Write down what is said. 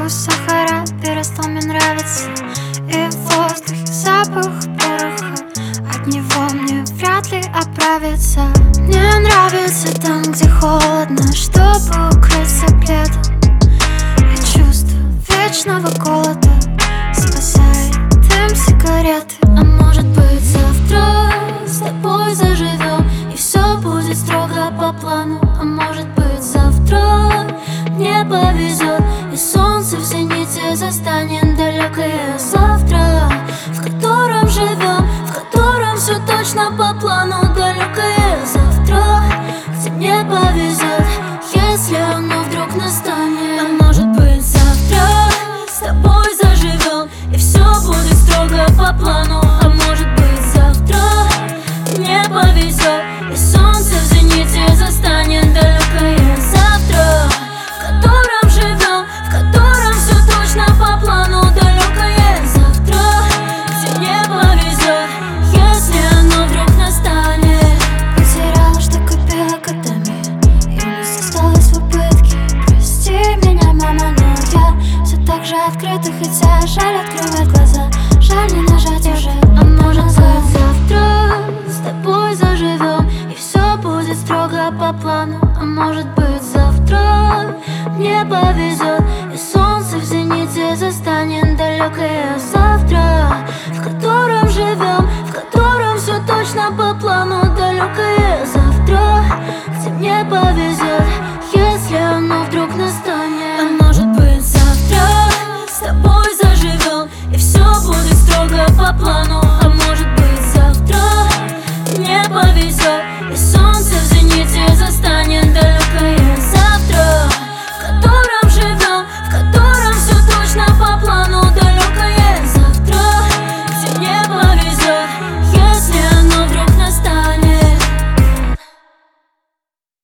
Вкус сахара перестал мне нравиться, и в воздухе запах пороха. От него мне вряд ли оправиться. Мне нравится там, где холодно, чтобы укрыться пледом, и чувство вечного голода.